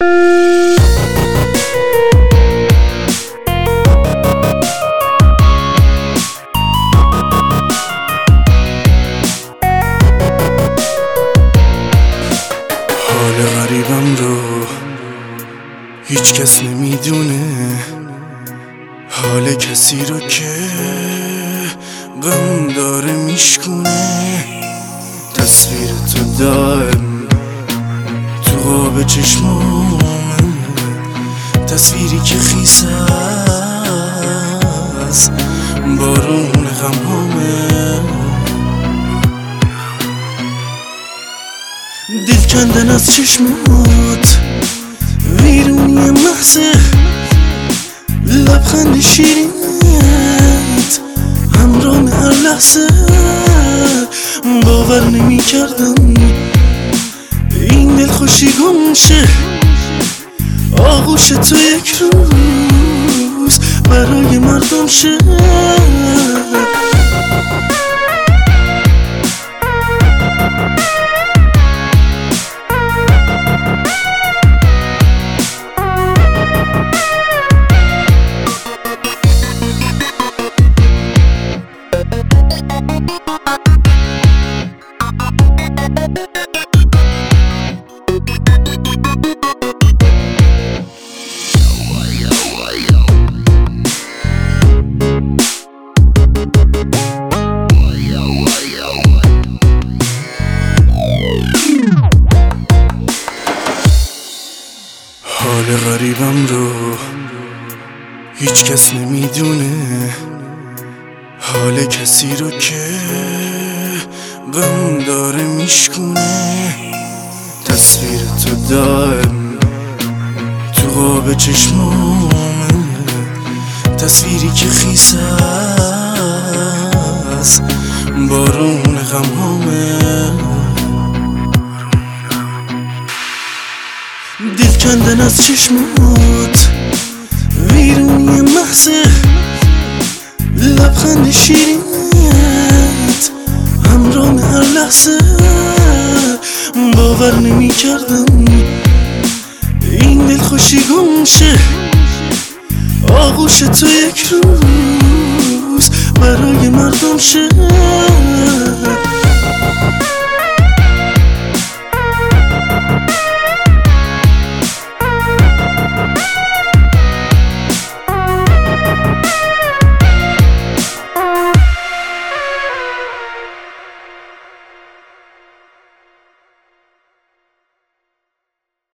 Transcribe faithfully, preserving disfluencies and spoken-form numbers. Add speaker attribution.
Speaker 1: حال غریبم رو هیچ کس نمیدونه، حال کسی رو که غم داره میشکونه. تصویر تو دائم تو قاب چشمامه، تصویری که خیس از بارون غمامه. دل کندن از چشمات ویرونی محضه، لبخند شیرینت همراه هر لحظه. باور نمی کردم این دل خوشی گم شه، آغوش تو یک روز برای مردم شه. حال غریبم رو هیچ کس نمیدونه، حال کسی رو که غم داره میشکونه. تصویر تو دائم تو قاب چشمامه، تصویری که خیس از بارون غمامه. دل کندن از چشمات ویرونی محضه، لبخند شیرینت همراه هر لحظه. باور نمی کردم این دل خوشی گم شه، آغوش تو یک روز برای مردم شه.